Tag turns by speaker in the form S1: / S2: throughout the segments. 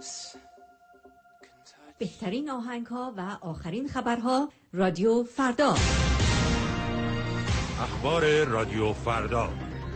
S1: بهترین آهنگ‌ها و آخرین خبرها رادیو فردا.
S2: اخبار رادیو فردا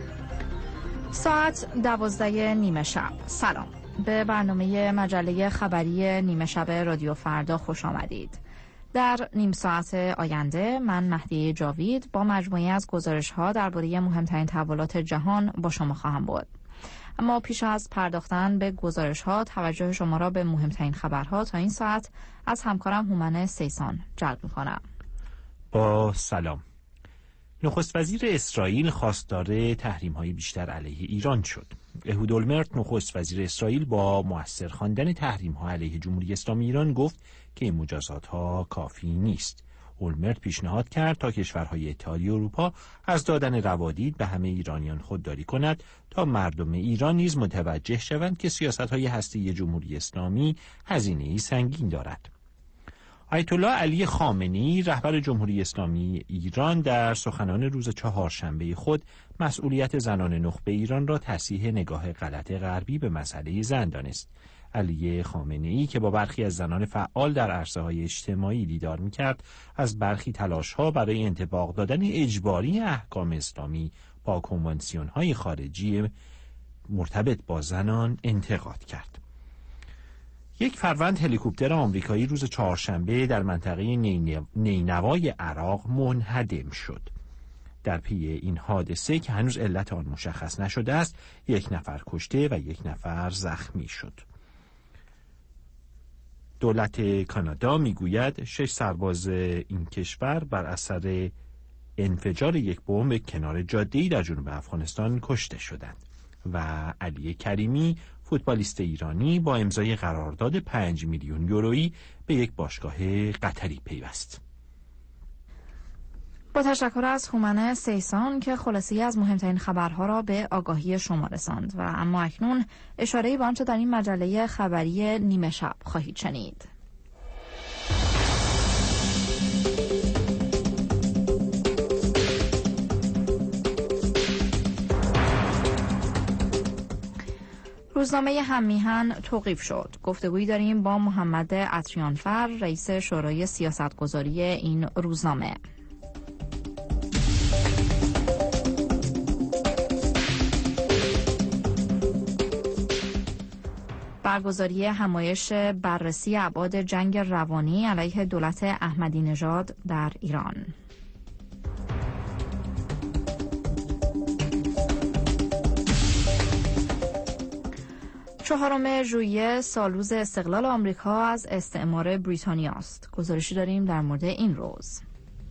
S3: ساعت 12 نیمه شب. سلام، به برنامه مجله خبری نیمه شب رادیو فردا خوش آمدید. در نیم ساعت آینده من مهدی جاوید با مجموعه از گزارش‌ها درباره مهمترین تحولات جهان با شما خواهم بود. اما پیش از پرداختن به گزارش‌ها توجه شما را به مهمترین خبرها تا این ساعت از همکارم هومن سیسان جلب می‌کنم.
S4: با سلام. نخست وزیر اسرائیل خواستار تحریم‌های بیشتر علیه ایران شد. اهود اولمرت نخست وزیر اسرائیل با مؤثر خواندن تحریم‌ها علیه جمهوری اسلامی ایران گفت که این مجازات‌ها کافی نیست. اولمرت پیشنهاد کرد تا کشورهای اتحادیه اروپا از دادن روادید به همه ایرانیان خودداری کند تا مردم ایران نیز متوجه شوند که سیاست‌های هسته‌ای جمهوری اسلامی هزینه‌ای سنگین دارد. آیت الله علی خامنه‌ای رهبر جمهوری اسلامی ایران در سخنان روز چهارشنبه خود مسئولیت زنان نخبه ایران را تصحیح نگاه غلط غربی به مسئله زن دانست. علی خامنه‌ای که با برخی از زنان فعال در عرصه‌های اجتماعی دیدار می‌کرد، از برخی تلاش‌ها برای انطباق دادن اجباری احکام اسلامی با کنوانسیون‌های خارجی مرتبط با زنان انتقاد کرد. یک فروند هلیکوپتر آمریکایی روز چهارشنبه در منطقه نینوای عراق منهدم شد. در پی این حادثه که هنوز علت آن مشخص نشده است، 1 نفر کشته و 1 نفر زخمی شد. دولت کانادا میگوید 6 سرباز این کشور بر اثر انفجار یک بمب کنار جاده‌ای در جنوب افغانستان کشته شدند و علی کریمی فوتبالیست ایرانی با امضای قرارداد 5 میلیون یورویی به یک باشگاه قطری پیوست.
S3: با تشکر از هومن سیسان که خلاصه‌ای از مهمترین خبرها را به آگاهی شما رساند و اما اکنون اشاره‌ای به آنچه در این مجله خبری نیمه شب خواهید شنید. روزنامه هم‌میهن توقیف شد. گفتگویی داریم با محمد عطریانفر، رئیس شورای سیاستگذاری این روزنامه. برگزاری همایش بررسی ابعاد جنگ روانی علیه دولت احمدی نژاد در ایران. چهارم ژوئیه سالروز استقلال آمریکا از استعمار بریتانیا است. گزارشی داریم در مورد این روز.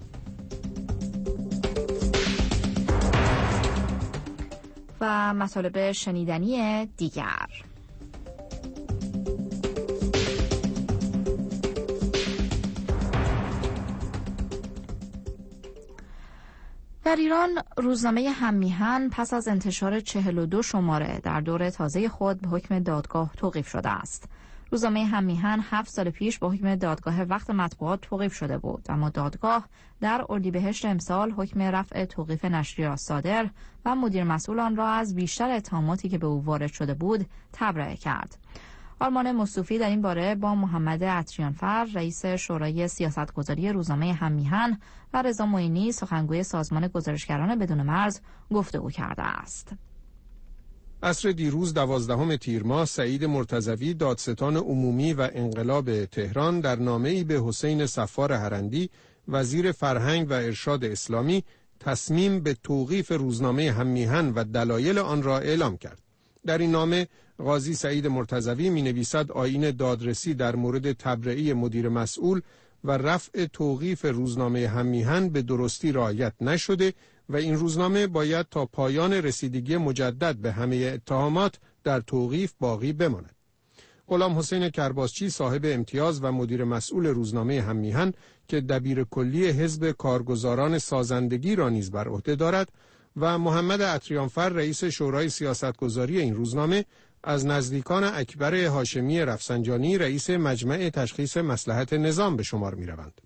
S3: و مطالب شنیدنی دیگر. در ایران روزنامه هم‌میهن پس از انتشار 42 شماره در دور تازه خود به حکم دادگاه توقیف شده است. روزنامه هم‌میهن 7 سال پیش با حکم دادگاه وقت مطبوعات توقیف شده بود، اما دادگاه در اردیبهشت امسال حکم رفع توقیف نشری را صادر و مدیر مسئول آن را از بیشتر اتهاماتی که به او وارد شده بود تبرئه کرد. آرمان مصطفی در این باره با محمد عطریانفر، رئیس شورای سیاستگذاری روزنامه هم‌میهن و رضا معینی، سخنگوی سازمان گزارشگران بدون مرز، گفتگو کرده است.
S5: عصر دیروز 12 تیر ماه سعید مرتضوی، دادستان عمومی و انقلاب تهران، در نامه‌ای به حسین صفار هرندی، وزیر فرهنگ و ارشاد اسلامی، تصمیم به توقیف روزنامه هم‌میهن و دلایل آن را اعلام کرد. در این نامه قاضی سعید مرتضوی می‌نویسد آیین دادرسی در مورد تبرئه مدیر مسئول و رفع توقیف روزنامه هم‌میهن به درستی رعایت نشده و این روزنامه باید تا پایان رسیدگی مجدد به همه اتهامات در توقیف باقی بماند. غلام حسین کرباسچی، صاحب امتیاز و مدیر مسئول روزنامه هم‌میهن که دبیر کلی حزب کارگزاران سازندگی را نیز بر عهده دارد، و محمد عطریانفر، رئیس شورای سیاستگذاری این روزنامه، از نزدیکان اکبر هاشمی رفسنجانی، رئیس مجمع تشخیص مصلحت نظام به شمار می‌روند.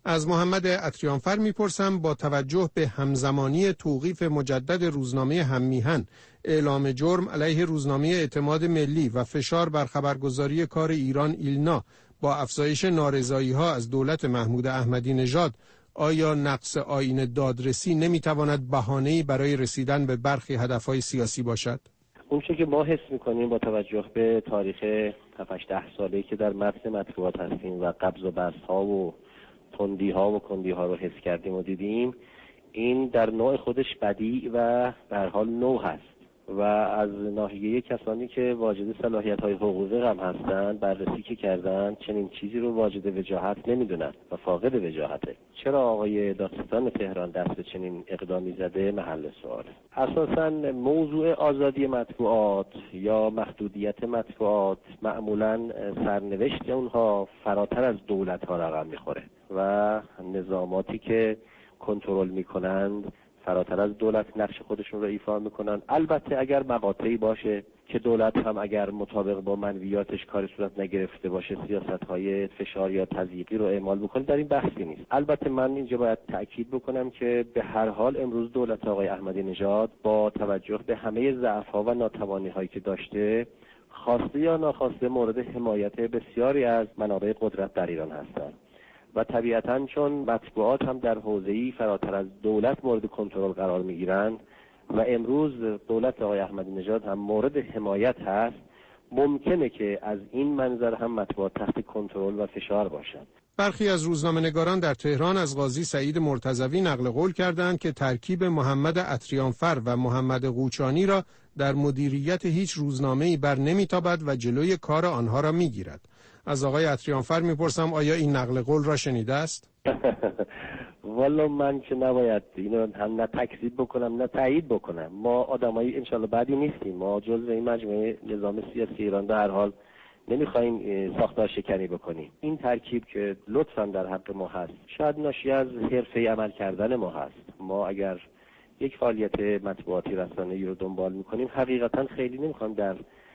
S5: از محمد عطریانفر میپرسم با توجه به همزمانی توقیف مجدد روزنامه هممیهن، اعلام جرم علیه روزنامه اعتماد ملی و فشار بر خبرگزاری کار ایران ایلنا با افزایش نارضایی‌ها از دولت محمود احمدی نژاد، آیا نقض آیین دادرسی نمیتواند بهانه‌ای برای رسیدن به برخی هدفهای سیاسی باشد؟
S6: اون چیزی که ما حس می‌کنیم با توجه به تاریخ 7-8 ساله‌ای که در متن مطبوعات هستیم و قبض و بسط‌ها و تندی‌ها و کندی‌ها رو حس کردیم و دیدیم، این در نوع خودش بدیع و به هر حال نو هست و از ناحیه کسانی که واجد صلاحیت‌های حقوقی هم هستند بررسی که کردن چنین چیزی رو واجد وجاهت نمی‌دونن و فاقد وجاهته. چرا آقای دادستان تهران دست به چنین اقدامی زده محل سواله. اساساً موضوع آزادی مطبوعات یا محدودیت مطبوعات معمولاً سرنوشت اونها فراتر از دولت‌ها رقم می‌خوره و نظاماتی که کنترل می‌کنند فراتر از دولت نقش خودشون رو ایفا میکنن. البته اگر مقاطعی باشه که دولت هم اگر مطابق با منویاتش کار صورت نگرفته باشه سیاست‌های فشار یا تضییقی رو اعمال بکنه، در این بحثی نیست. البته من اینجا باید تأکید بکنم که به هر حال امروز دولت آقای احمدی نژاد با توجه به همه ضعف‌ها و ناتوانی‌هایی که داشته، خواسته یا ناخواسته مورد حمایت بسیاری از منابع قدرت در ایران هستند و طبیعتاً چون مطبوعات هم در حوزه‌ای فراتر از دولت مورد کنترل قرار می‌گیرند و امروز دولت آقای احمدی نژاد هم مورد حمایت هست، ممکنه که از این منظر هم مطبوعات تحت کنترل و فشار باشند.
S5: برخی از روزنامه‌نگاران در تهران از قاضی سعید مرتضوی نقل قول کردند که ترکیب محمد عطریانفر و محمد قوچانی را در مدیریت هیچ روزنامه‌ای بر نمی‌تابد و جلوی کار آنها را می‌گیرد. از آقای عطریانفر میپرسم آیا این نقل قول را شنیده است؟
S6: والا من که نباید اینو هم نه تکذیب بکنم نه تایید بکنم. ما آدمای انشالله بعدی نیستیم. ما جزء این مجموعه نظام سیاسی ایران به هر حال نمیخوایم ساختار شکنی بکنیم. این ترکیب که لطفاً در حق ما هست شاید ناشی از حرفه‌ای عمل کردن ما هست. ما اگر یک فعالیت مطبوعاتی رسانه‌ای رو دنبال میکنیم حقیقتاً خیلی نمیخوام در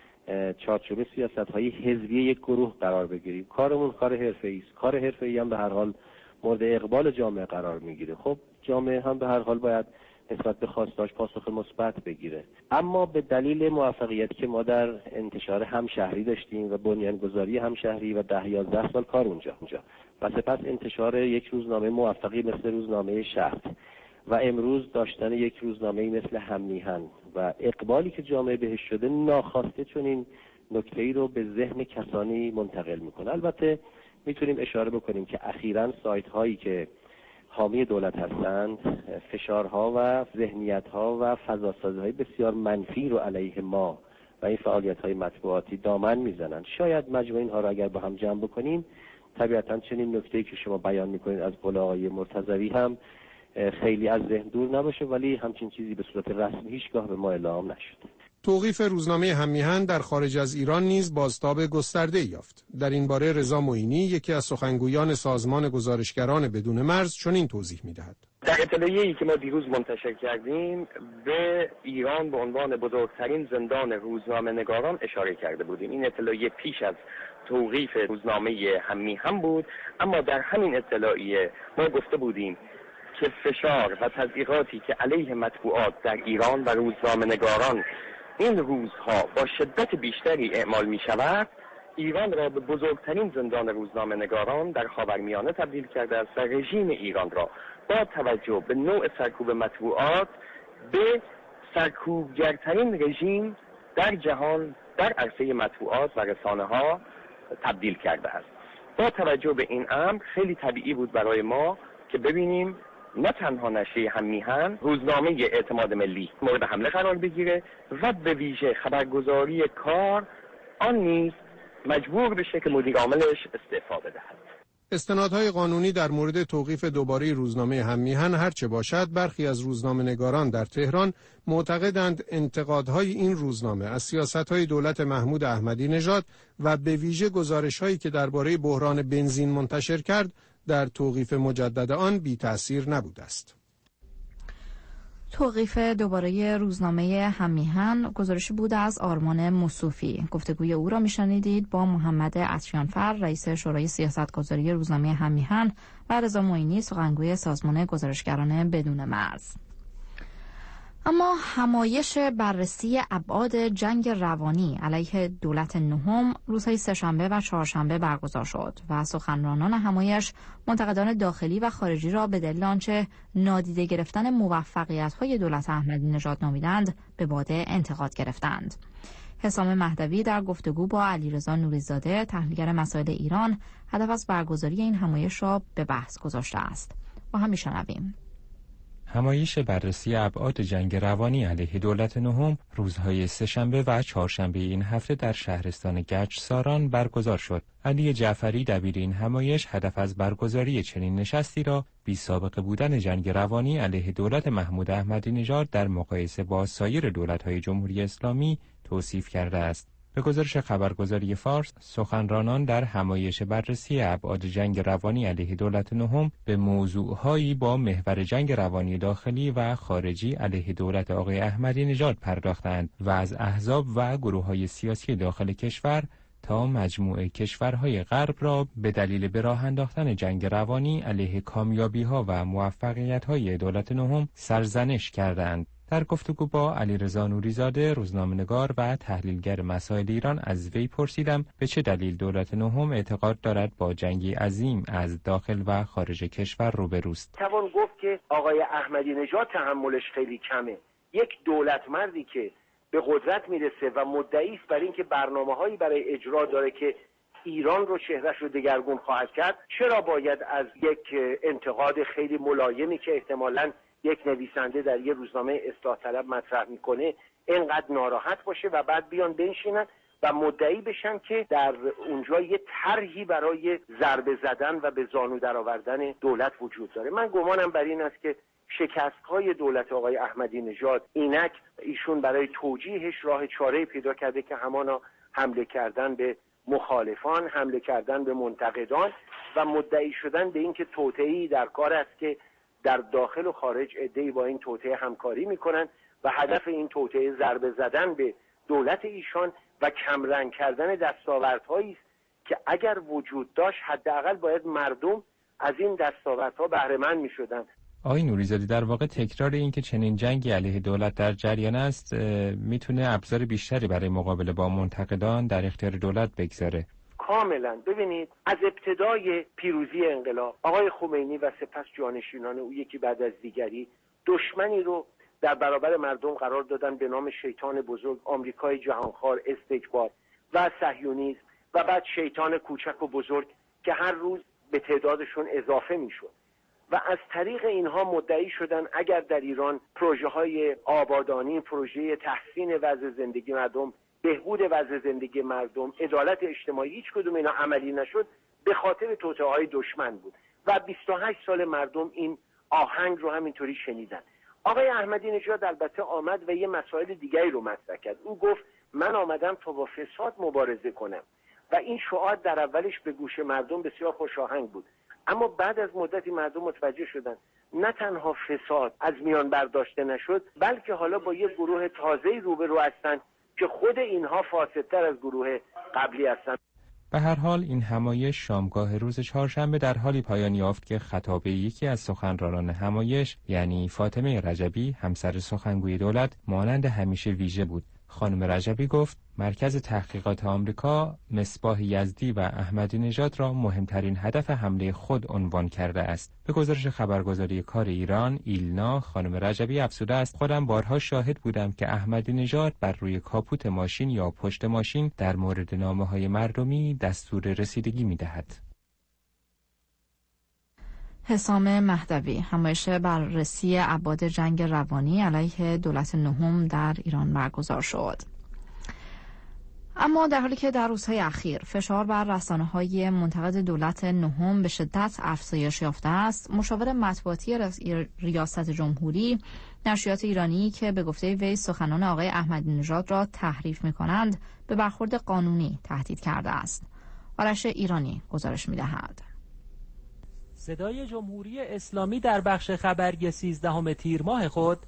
S6: چارچوب سیاست‌های حزبی یک گروه قرار بگیریم. کارمون کار حرفه‌ای است. کار حرفه‌ای هم به هر حال مورد اقبال جامعه قرار میگیره. خب جامعه هم به هر حال باید نسبت به خواستاش پاسخ مثبت بگیره. اما به دلیل موفقیتی که ما در انتشار همشهری داشتیم و بنیانگذاری همشهری و 10-11 سال کار اونجا و سپس انتشار یک روزنامه موفقی مثل روزنامه شهر و امروز داشتن یک روزنامه مثل هممیهن و اقبالی که جامعه بهش شده، ناخواسته چون این نکته‌ای رو به ذهن کسانی منتقل میکنه. البته میتونیم اشاره بکنیم که اخیراً سایت هایی که حامی دولت هستند فشارها و ذهنیت‌ها و فضاسازی‌های بسیار منفی رو علیه ما و این فعالیت‌های مطبوعاتی دامن میزنن. شاید مجموع اینها رو اگر با هم جمع بکنیم طبیعتاً چنین نکته‌ای که شما بیان میکنید از قول آقای مرتضوی هم خیلی از ذهن دور نباشه، ولی همچین چیزی به صورت رسمی هیچگاه به ما اعلام نشد.
S5: توقیف روزنامه هممیهن در خارج از ایران نیز بازتاب گسترده‌ای یافت. در این باره رضا معینی، یکی از سخنگویان سازمان گزارشگران بدون مرز، چنین توضیح می‌دهد.
S7: در اطلاعیه‌ای که ما دیروز منتشر کردیم به ایران به عنوان بزرگترین زندان روزنامه‌نگاران اشاره کرده بودیم. این اطلاعیه پیش از توقیف روزنامه هممیهن بود، اما در همین اطلاعیه ما گفته بودیم که فشار و تضییقاتی که علیه مطبوعات در ایران و روزنامه‌نگاران این روزها با شدت بیشتری اعمال می شود، ایران را به بزرگترین زندان روزنامه‌نگاران در خاورمیانه تبدیل کرده است و رژیم ایران را با توجه به نوع سرکوب مطبوعات به سرکوبگرترین رژیم در جهان در عرصه مطبوعات و رسانه‌ها تبدیل کرده است. با توجه به این امر خیلی طبیعی بود برای ما که ببینیم نه تنها نشریه هممیهن، روزنامه اعتماد ملی مورد حمله قرار بگیره و به ویژه خبرگزاری کار آن نیز مجبور بشه که مدیر عاملش استعفا بدهد.
S5: استنادهای قانونی در مورد توقیف دوباره روزنامه هممیهن هرچه باشد، برخی از روزنامه‌نگاران در تهران معتقدند انتقادهای این روزنامه از سیاست‌های دولت محمود احمدی نژاد و به ویژه گزارش‌هایی که درباره بحران بنزین منتشر کرد در توقیف مجدد آن بی تأثیر نبوده است.
S3: توقیف دوباره روزنامه هممیهن گزارشی بود از آرمان موصوفی. گفتگوی او را میشنیدید با محمد عطریانفر، رئیس شورای سیاستگذاری روزنامه هممیهن، و رضا معینی، سخنگوی سازمان گزارشگران بدون مرز. اما همایش بررسی ابعاد جنگ روانی علیه دولت نهم روزهای سه‌شنبه و چهارشنبه برگزار شد و سخنرانان همایش منتقدان داخلی و خارجی را به دلیل آنچه نادیده گرفتن موفقیت‌های دولت احمدی نژاد نامیدند به باده انتقاد گرفتند. حسام مهدوی در گفتگو با علیرضا نوری‌زاده، تحلیلگر مسائل ایران، هدف از برگزاری این همایش را به بحث گذاشته است. با هم میشنویم.
S8: همایش بررسی ابعاد جنگ روانی علیه دولت نهم روزهای سه‌شنبه و چهارشنبه این هفته در شهرستان گچساران برگزار شد. علی جعفری، دبیر این همایش، هدف از برگزاری چنین نشستی را بی سابقه بودن جنگ روانی علیه دولت محمود احمدی نژاد در مقایسه با سایر دولت‌های جمهوری اسلامی توصیف کرده است. به گزارش خبرگزاری فارس، سخنرانان در همایش بررسی ابعاد جنگ روانی علیه دولت نهم به موضوعهایی با محور جنگ روانی داخلی و خارجی علیه دولت آقای احمدی نژاد پرداختند و از احزاب و گروه‌های سیاسی داخل کشور تا مجموعه کشورهای غرب را به دلیل به راه انداختن جنگ روانی علیه کامیابی‌ها و موفقیت‌های دولت نهم سرزنش کردند. در گفتگو با علیرضا نوری‌زاده، روزنامه‌نگار و تحلیلگر مسائل ایران، از وی پرسیدم به چه دلیل دولت نهم اعتقاد دارد با جنگی عظیم از داخل و خارج کشور روبروست.
S9: توان گفت که آقای احمدی نژاد تحملش خیلی کمه. یک دولت مردی که به قدرت میرسه و مدعی است بر اینکه برنامه‌هایی برای اجرا داره که ایران رو چهرهش رو دگرگون خواهد کرد، چرا باید از یک انتقاد خیلی ملایمی که احتمالاً یک نویسنده در یه روزنامه اصلاح طلب مطرح میکنه اینقدر ناراحت باشه و بعد بیان بنشینن و مدعی بشن که در اونجا یه طرحی برای ضربه زدن و به زانو درآوردن دولت وجود داره. من گمانم بر این است که شکست‌های دولت آقای احمدی نژاد اینک ایشون برای توجیهش راه چاره‌ای پیدا کرده که همانا حمله کردن به مخالفان، حمله کردن به منتقدان و مدعی شدن به اینکه توطئه‌ای در کار است که در داخل و خارج عده‌ای با این توطئه همکاری میکنن و هدف این توطئه ضربه زدن به دولت ایشان و کمرنگ کردن دستاوردهایی است که اگر وجود داشت حداقل باید مردم از این دستاوردها بهره مند میشدن.
S8: آقای نوری‌زاده، در واقع تکرار این که چنین جنگی علیه دولت در جریان است میتونه ابزار بیشتری برای مقابله با منتقدان در اختیار دولت بگذاره.
S9: کاملا. ببینید، از ابتدای پیروزی انقلاب آقای خمینی و سپس جانشینان او یکی بعد از دیگری دشمنی رو در برابر مردم قرار دادن به نام شیطان بزرگ، آمریکای جهانخوار، استکبار و صهیونیسم و بعد شیطان کوچک و بزرگ که هر روز به تعدادشون اضافه میشد و از طریق اینها مدعی شدن اگر در ایران پروژه های آبادانی، پروژه تحسین وضع زندگی مردم، بهبود وضع زندگی مردم، عدالت اجتماعی، هیچ کدوم اینا عملی نشد به خاطر توطئه‌های دشمن بود و 28 سال مردم این آهنگ رو همینطوری شنیدن. آقای احمدی نژاد البته آمد و یه مسائل دیگری رو مطرح کرد. او گفت من آمدم تا با فساد مبارزه کنم و این شعار در اولش به گوش مردم بسیار خوش آهنگ بود، اما بعد از مدتی مردم متوجه شدن نه تنها فساد از میان برداشته نشد، بلکه حالا با یک گروه تازه‌ای روبرو هستند که خود اینها فاسدتر از گروه قبلی هستند.
S8: به هر حال این همایش شامگاه روز چهارشنبه در حالی پایان یافت که خطاب یکی از سخنرانان همایش، یعنی فاطمه رجبی، همسر سخنگوی دولت، مانند همیشه ویژه بود. خانم رجبی گفت مرکز تحقیقات آمریکا مصباح یزدی و احمدی نژاد را مهمترین هدف حمله خود عنوان کرده است. به گزارش خبرگزاری کار ایران ایلنا، خانم رجبی افزوده است خودم بارها شاهد بودم که احمدی نژاد بر روی کاپوت ماشین یا پشت ماشین در مورد نامه‌های مردمی دستور رسیدگی می‌دهد.
S3: حسام مهدوی. همایش بررسی ابعاد جنگ روانی علیه دولت نهم در ایران برگزار شد. اما در حالی که در روزهای اخیر فشار بر رسانه‌های منتقد دولت نهم به شدت افزایش یافته است، مشاور مطبوعاتی ریاست جمهوری نشریات ایرانی که به گفته وی سخنان آقای احمدی نژاد را تحریف می‌کنند، به برخورد قانونی تهدید کرده است. آرش ایرانی گزارش می‌دهد.
S10: صدای جمهوری اسلامی در بخش خبری 13 تیر ماه خود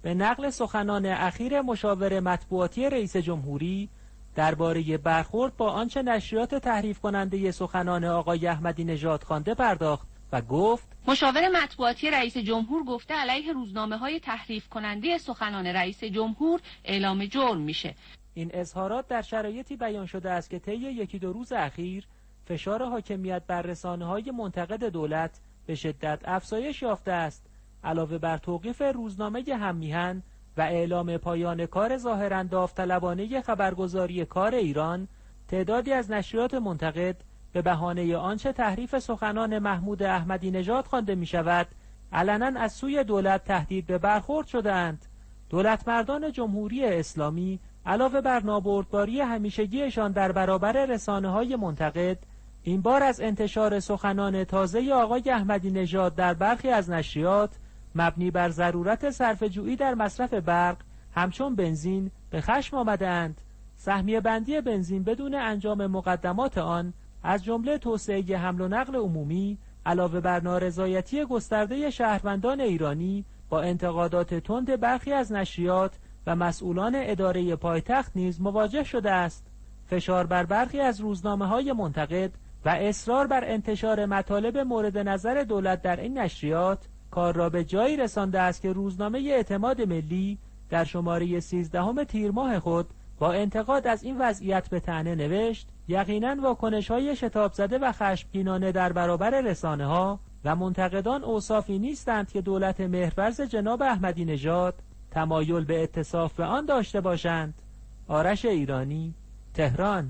S10: به نقل سخنان اخیر مشاور مطبوعاتی رئیس جمهوری درباره برخورد با آنچه نشریات تحریف کننده سخنان آقای احمدی نژاد خوانده پرداخت و گفت
S11: مشاور مطبوعاتی رئیس جمهور گفته علیه روزنامه‌های تحریف کننده سخنان رئیس جمهور اعلام جرم میشه.
S10: این اظهارات در شرایطی بیان شده است که طی یکی دو روز اخیر فشار حاکمیت بر رسانه‌های منتقد دولت به شدت افزایش یافته است. علاوه بر توقیف روزنامه هم‌میهن و اعلام پایان کار ظاهراً داوطلبانه خبرگزاری کار ایران، تعدادی از نشریات منتقد به بهانه آنچه تحریف سخنان محمود احمدی نژاد خوانده می‌شود، علنا از سوی دولت تهدید به برخورد شده‌اند. دولتمردان جمهوری اسلامی علاوه بر نابردباری همیشگیشان در برابر رسانه‌های منتقد، این بار از انتشار سخنان تازه آقای احمدی نژاد در برخی از نشریات مبنی بر ضرورت صرفه‌جویی در مصرف برق همچون بنزین به خشم آمده‌اند. سهمیه بندی بنزین بدون انجام مقدمات آن از جمله توسعه حمل و نقل عمومی علاوه بر نارضایتی گسترده شهروندان ایرانی با انتقادات تند برخی از نشریات و مسئولان اداره پایتخت نیز مواجه شده است. فشار بر برخی از روزنامه‌های منتقد و اصرار بر انتشار مطالب مورد نظر دولت در این نشریات کار را به جایی رسانده است که روزنامه اعتماد ملی در شماره 13 تیر ماه خود با انتقاد از این وضعیت به طعنه نوشت: یقیناً واکنش‌های شتاب زده و خشمگینانه در برابر رسانه‌ها و منتقدان اوصافی نیستند که دولت مهرورز جناب احمدی نژاد تمایل به اتصاف به آن داشته باشند. آرش ایرانی، تهران.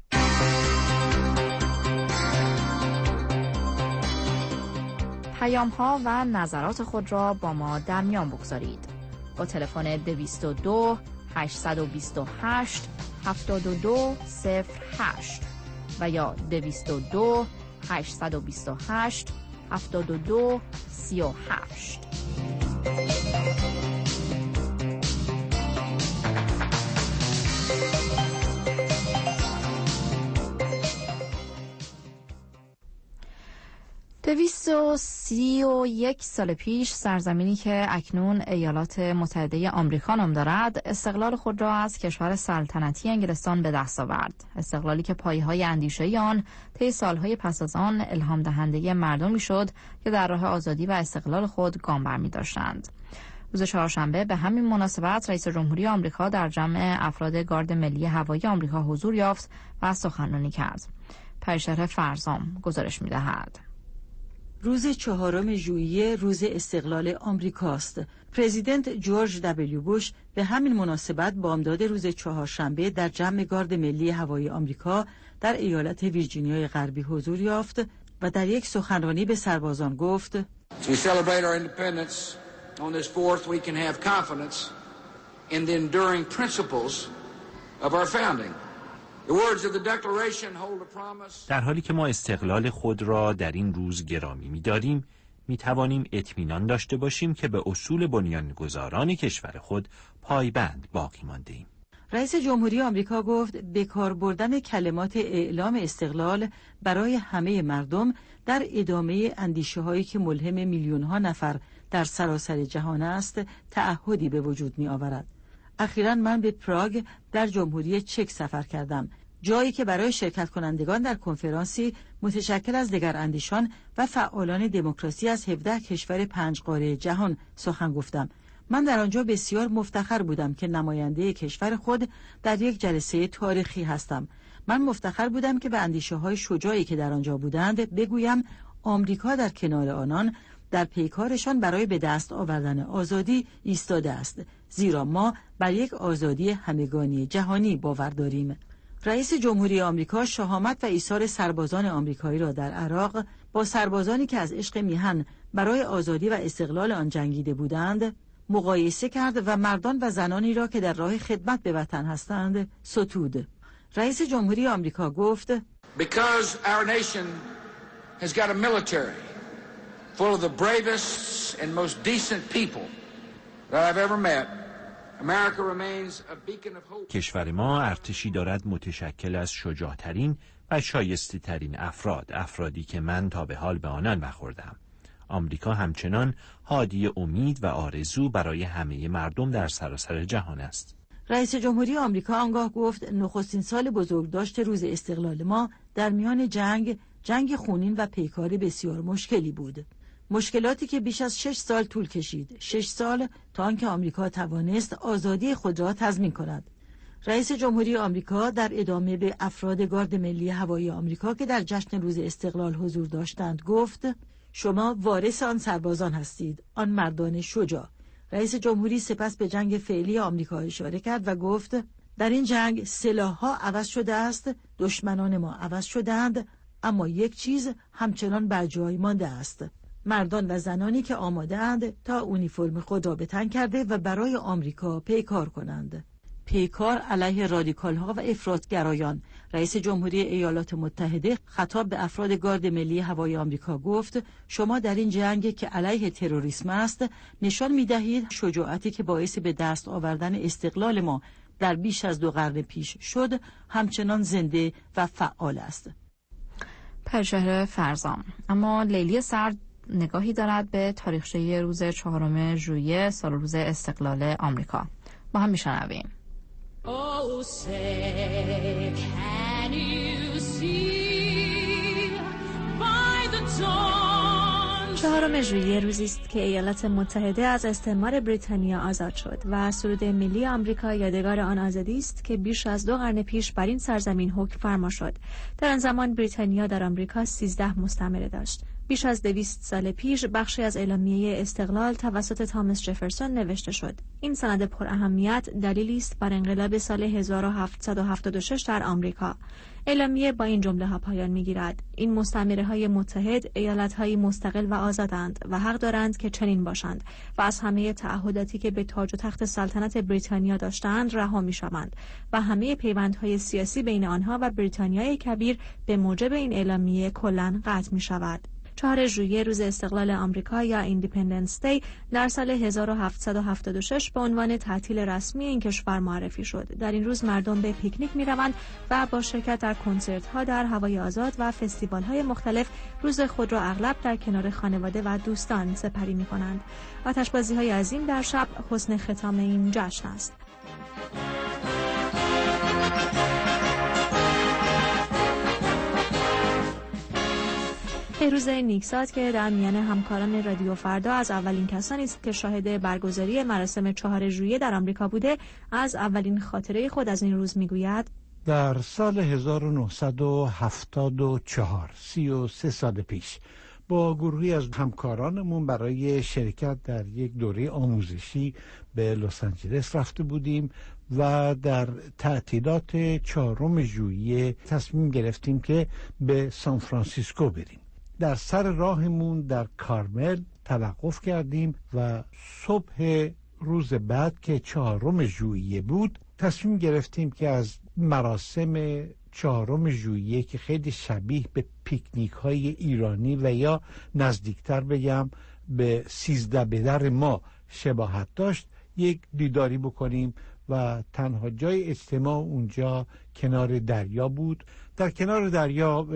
S3: پیام‌ها و نظرات خود را با ما در میان بگذارید. با تلفن 222 828 7208 و یا 222 828 7238. یک سال پیش سرزمینی که اکنون ایالات متحده آمریکا نام دارد استقلال خود را از کشور سلطنتی انگلستان به دست آورد. استقلالی که پایه‌های اندیشه آن طی سالهای پس از آن الهام دهنده مردمی شد که در راه آزادی و استقلال خود گام برمی‌داشتند. روز چهارشنبه به همین مناسبت رئیس جمهوری آمریکا در جمع افراد گارد ملی هوایی آمریکا حضور یافت و سخنرانی کرد. پریشهر فرزام گزارش می‌دهد.
S12: روز 4 ژوئیه روز استقلال آمریکاست. پرزیدنت جورج دبلیو بوش به همین مناسبت بامداد روز چهارشنبه در جمع گارد ملی هوایی آمریکا در ایالت ویرجینیای غربی حضور یافت و در یک سخنرانی به سربازان گفت:
S13: As we celebrate our independence on this 4th, we can have confidence in the enduring principles of our founding.
S4: در حالی که ما استقلال خود را در این روز گرامی می‌داریم، می‌توانیم اطمینان داشته باشیم که به اصول بنیانگذاران کشور خود پایبند باقی مانده‌ایم.
S12: رئیس جمهوری آمریکا گفت به کار بردن کلمات اعلام استقلال برای همه مردم در ادامه اندیشه‌هایی که ملهم میلیون‌ها نفر در سراسر جهان است، تعهدی به وجود می‌آورد. اخیراً من به پراگ در جمهوری چک سفر کردم، جایی که برای شرکت کنندگان در کنفرانسی متشکل از دگراندیشان و فعالان دموکراسی از 17 کشور 5 قاره جهان سخن گفتم. من در آنجا بسیار مفتخر بودم که نماینده کشور خود در یک جلسه تاریخی هستم. من مفتخر بودم که به اندیشه‌های شجاعی که در آنجا بودند بگویم آمریکا در کنار آنان در پیکارشان برای به دست آوردن آزادی ایستاده است، زیرا ما بر یک آزادی همگانی جهانی باور داریم. رئیس جمهوری آمریکا شهامت و ایثار سربازان آمریکایی را در عراق با سربازانی که از عشق میهن برای آزادی و استقلال آن جنگیده بودند مقایسه کرد و مردان و زنانی را که در راه خدمت به وطن هستند ستود. رئیس جمهوری آمریکا گفت:
S13: Because our nation has got a military full of the bravest and most decent people that I've ever met, America remains a beacon of hope.
S4: کشور ما ارتشی دارد متشکل از شجاعترین و شایسته ترین افرادی که من تا به حال به آنان برخوردم. آمریکا همچنان حادی امید و آرزو برای همه مردم در سراسر جهان است.
S12: رئیس جمهوری آمریکا آنگاه گفت نخستین سال بزرگداشت روز استقلال ما در میان جنگ خونین و پیکار بسیار مشکلی بود. مشکلاتی که بیش از 6 سال طول کشید. 6 سال تا آنکه آمریکا توانست آزادی خود را تضمین کند. رئیس جمهوری آمریکا در ادامه به افراد گارد ملی هوایی آمریکا که در جشن روز استقلال حضور داشتند گفت شما وارث آن سربازان هستید، آن مردان شجاع. رئیس جمهوری سپس به جنگ فعلی آمریکا اشاره کرد و گفت در این جنگ سلاح‌ها عوض شده است، دشمنان ما عوض شدند، اما یک چیز همچنان بر جای مانده است: مردان و زنانی که آماده‌اند تا اونیفرم خود را به تن کرده و برای آمریکا پیکار کنند. پیکار علیه رادیکال‌ها و افراط‌گرایان. رئیس جمهوری ایالات متحده خطاب به افراد گارد ملی هوایی آمریکا گفت شما در این جنگ که علیه تروریسم است نشان می‌دهید شجاعتی که باعث به دست آوردن استقلال ما در بیش از 2 قرن پیش شد همچنان زنده و فعال است.
S3: پژوهش فرزام. اما لیلی سرد نگاهی دارد به تاریخچه روز 4 ژوئیه سال روز استقلال آمریکا. با هم میشنویم.
S14: Oh, say, can you see by the dawn's
S15: 4 ژوئیه روزی است که ایالات متحده از استعمار بریتانیا آزاد شد و سرود ملی آمریکا یادگار آن آزادی است که بیش از 2 قرن پیش بر این سرزمین حکم فرما شد. در آن زمان بریتانیا در آمریکا 13 مستعمره داشت. بیش از 200 سال پیش بخشی از اعلامیه استقلال توسط تامس جفرسون نوشته شد. این سند پر اهمیت دلیلی است بر انقلاب سال 1776 در آمریکا. اعلامیه با این جمله ها پایان می‌گیرد: این مستعمره‌های متحد ایالت‌های مستقل و آزادند و حق دارند که چنین باشند و از همه تعهداتی که به تاج و تخت سلطنت بریتانیا داشتند رها می‌شوند و همه پیوندهای سیاسی بین آنها و بریتانیای کبیر به موجب این اعلامیه کلاً قطع می‌شود. 4 ژوئیه روز استقلال آمریکا یا ایندیپندنس دی در سال 1776 به عنوان تعطیل رسمی این کشور معرفی شد. در این روز مردم به پیکنیک می‌روند و با شرکت در کنسرت‌ها در هوای آزاد و فستیوال‌های مختلف روز خود را اغلب در کنار خانواده و دوستان سپری می‌کنند. آتشبازی‌های عظیم در شب حسن ختام این جشن است. بهروز نیکزاد که در میان همکاران رادیو فردا از اولین کسانی است که شاهد برگزاری مراسم 4 ژوئیه در آمریکا بوده، از اولین خاطره خود از این روز میگوید:
S16: در سال 1974 33 سال پیش با گروهی از همکارانمون برای شرکت در یک دوره آموزشی به لس آنجلس رفته بودیم و در تعطیلات 4 ژوئیه تصمیم گرفتیم که به سان فرانسیسکو بریم. در سر راهمون در کارمل توقف کردیم و صبح روز بعد که 4 ژوئیه بود تصمیم گرفتیم که از مراسم 4 ژوئیه که خیلی شبیه به پیکنیک های ایرانی و یا نزدیکتر بگم به 13 بدر ما شباهت داشت یک دیداری بکنیم و تنها جای اجتماع اونجا کنار دریا بود. در کنار دریا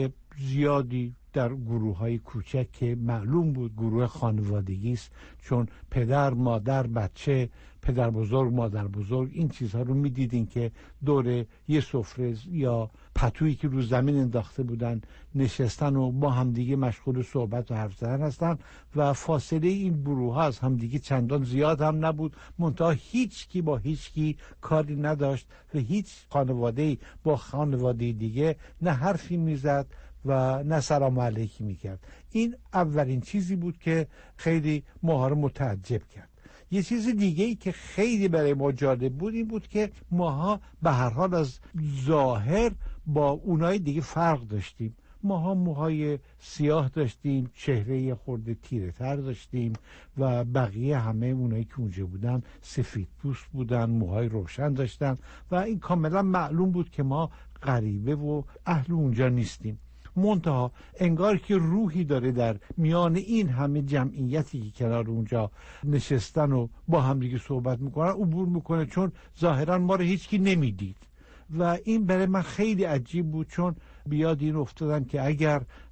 S16: زیادی در گروه های کوچک که معلوم بود گروه خانوادگی است، چون پدر، مادر، بچه، پدر بزرگ، مادر بزرگ، این چیزها رو می دیدین که دور یه سفره یا پتویی که رو زمین انداخته بودن نشستن و با همدیگه مشغول صحبت و حرف زدن هستن و فاصله این گروه ها از همدیگه چندان زیاد هم نبود، منتها هیچ کی با هیچ کی کاری نداشت و هیچ خانواده‌ای با خانواده دیگه نه حرفی میزد و نه سلام علیکی میکرد. این اولین چیزی بود که خیلی ما رو متعجب کرد. یه چیز دیگه ای که خیلی برای ما جالب بود این بود که ماها به هر حال از ظاهر با اونای دیگه فرق داشتیم. ماها موهای سیاه داشتیم، چهره خورده تیره تر داشتیم و بقیه همه اونایی که اونجا بودن سفید پوست بودن، موهای روشن داشتن و این کاملا معلوم بود که ما غریبه و اهل اونجا نیستیم. منتها انگار که روحی داره در میان این همه جمعیتی که کنار اونجا نشستن و با هم دیگه صحبت میکنن عبور میکنه، چون ظاهرا ما رو هیچکی نمیدید و این برای من خیلی عجیب بود، چون بیاد این افتادن که اگر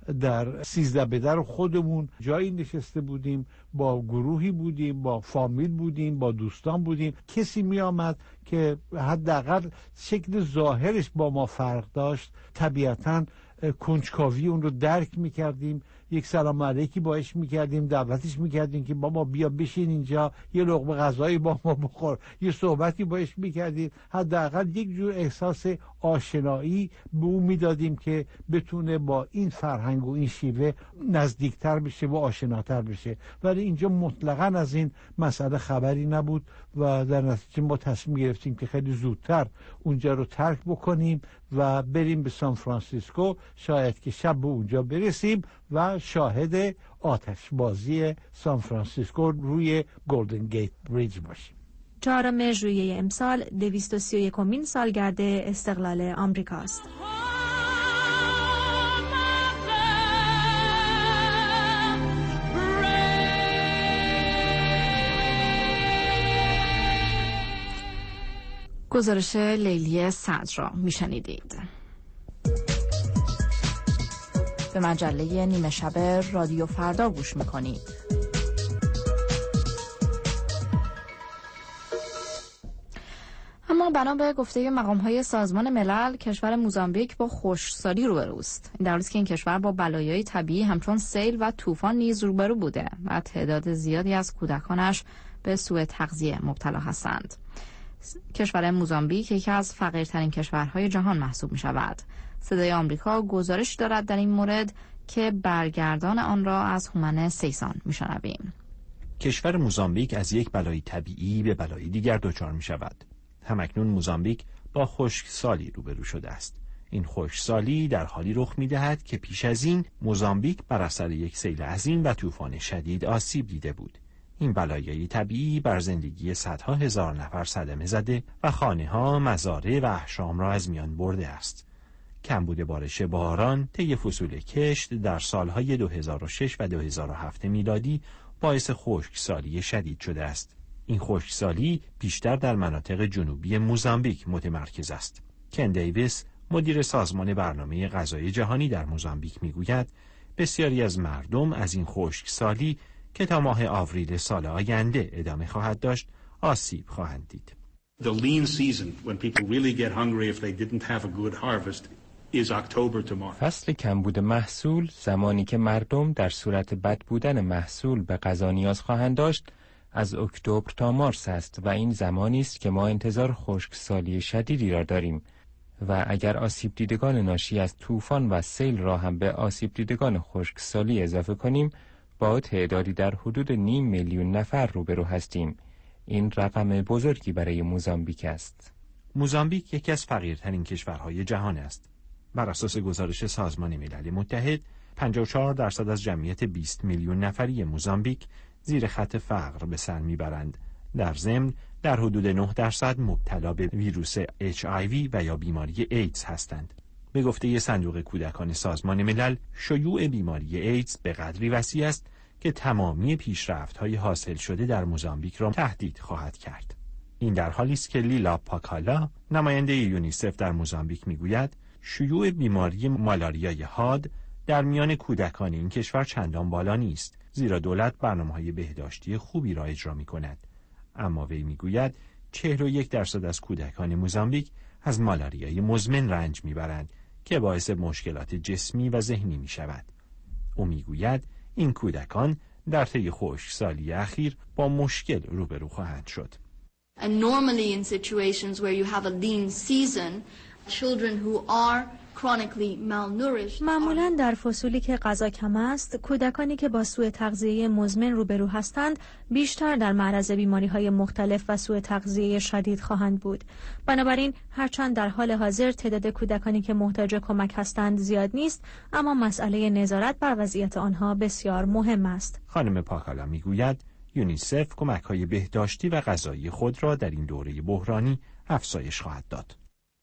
S16: در 13 به در خودمون جایی نشسته بودیم، با گروهی بودیم، با فامیل بودیم، با دوستان بودیم. کسی می آمد که حداقل شکل ظاهرش با ما فرق داشت، طبیعتاً کنجکاوی اون رو درک میکردیم، یک سلام علیکی باش میکردیم، دعوتش میکردیم که بابا بیا بشین اینجا یه لقمه غذایی با ما بخور، یه صحبتی باش میکردیم، حداقل یک جور احساس آشنایی به اون میدادیم که بتونه با این فرهنگ و این شیوه نزدیکتر بشه و آشناتر بشه. ولی اینجا مطلقاً از این مسئله خبری نبود و در نتیجه ما تصمیم گرفتیم که خیلی زودتر اونجا رو ترک بکنیم و بریم به سان فرانسیسکو، شاید که شب به اونجا برسیم و شاهد آتشبازی سان فرانسیسکو روی گلدن گیت بریج باشیم.
S15: 4 ژوئیه امسال 231مین سالگرد استقلال آمریکاست.
S3: گزارش لیلی صدر را میشنیدید. به مجله نیمه شب رادیو فردا گوش میکنید. اما بنا به گفته مقام‌های سازمان ملل، کشور موزامبیک با خشکسالی روبروست. در حالی که این کشور با بلایای طبیعی همچون سیل و طوفان نیز روبرو بوده و تعداد زیادی از کودکانش به سوء تغذیه مبتلا هستند. کشور موزامبیک یکی از فقیرترین کشورهای جهان محسوب می شود. صدای آمریکا گزارش دارد در این مورد که برگردان آن را از هومن سیسان می شنویم.
S4: کشور موزامبیک از یک بلای طبیعی به بلای دیگر دچار می شود. همکنون موزامبیک با خشکسالی روبرو شده است. این خشکسالی در حالی رخ می دهد که پیش از این موزامبیک بر اثر یک سیل عظیم و طوفان شدید آسیب دیده بود. این بلایای طبیعی بر زندگی صدها هزار نفر صدمه زده و خانه‌ها، مزارع و احشام را از میان برده است. کمبود بارش باران طی فصول کشت در سالهای 2006 و 2007 میلادی باعث خشکسالی شدید شده است. این خشکسالی بیشتر در مناطق جنوبی موزامبیک متمرکز است. کن دیویس، مدیر سازمان برنامه غذای جهانی در موزامبیک میگوید بسیاری از مردم از این خشکسالی که تا ماه آوریل سال آینده ادامه خواهد داشت آسیب خواهند دید.
S17: The lean season when people really get hungry if they didn't have a good harvest is October to March.
S8: فصل کمبود محصول، زمانی که مردم در صورت بد بودن محصول به غذا نیاز خواهند داشت، از اکتبر تا مارس است و این زمانی است که ما انتظار خشکسالی شدیدی را داریم و اگر آسیب دیدگان ناشی از طوفان و سیل را هم به آسیب دیدگان خشکسالی اضافه کنیم، با تعدادی در حدود 500,000 نفر روبرو هستیم. این رقم بزرگی برای موزامبیک است.
S4: موزامبیک یکی از فقیرترین کشورهای جهان است. بر اساس گزارش سازمان ملل متحد، 54% از جمعیت 20 میلیون نفری موزامبیک زیر خط فقر به سر میبرند. در ضمن در حدود 9% مبتلا به ویروس HIV و یا بیماری ایدز هستند. به گفته صندوق کودکان سازمان ملل، شیوع بیماری ایدز به قدری وسیع است که تمامی پیشرفت‌های حاصل شده در موزامبیک را تهدید خواهد کرد. این در حالی است که لیلا پاکالا، نماینده یونیسف در موزامبیک میگوید شیوع بیماری مالاریای حاد در میان کودکان این کشور چندان بالا نیست، زیرا دولت برنامه‌های بهداشتی خوبی را اجرا می‌کند. اما وی میگوید 41% از کودکان موزامبیک از مالاریای مزمن رنج میبرند که باعث مشکلات جسمی و ذهنی می شود. او میگوید این کودکان در طی خشکسالی اخیر با مشکل روبرو خواهند شد.
S18: And normally in situations where you have a lean season, children who are chronically malnourished.
S15: معمولاً در فصولی که غذا کم است، کودکانی که با سوء تغذیه مزمن روبرو هستند، بیشتر در معرض بیماری‌های مختلف و سوء تغذیه شدید خواهند بود. بنابراین هرچند در حال حاضر تعداد کودکانی که محتاج کمک هستند زیاد نیست، اما مسئله نظارت بر وضعیت آنها بسیار مهم است.
S4: خانم پاکالا میگوید یونیسف کمک‌های بهداشتی و غذایی خود را در این دوره بحرانی افزایش خواهد داد.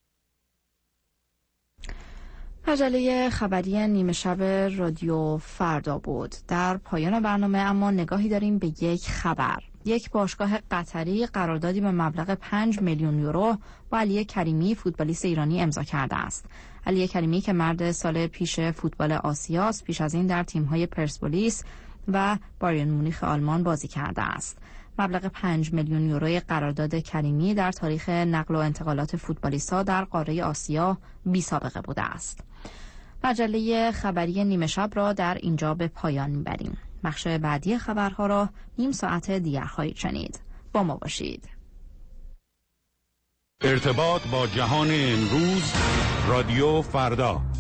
S3: مجله خبری نیمه شب رادیو فردا بود. در پایان برنامه اما نگاهی داریم به یک خبر. یک باشگاه قطری قراردادی به مبلغ 5 میلیون یورو با علی کریمی فوتبالیست ایرانی امضا کرده است. علی کریمی که مرد سال پیش فوتبال آسیاست، پیش از این در تیم‌های پرسپولیس و بایرن مونیخ آلمان بازی کرده است. مبلغ 5 میلیون یوروی قرارداد کریمی در تاریخ نقل و انتقالات فوتبالیست‌ها در قاره آسیا بی سابقه بوده است. مجله خبری نیمه شب را در اینجا به پایان می‌بریم. بخش بعدی خبرها را نیم ساعت دیگر خواهید شنید. با ما باشید.
S2: ارتباط با جهان امروز، رادیو فردا.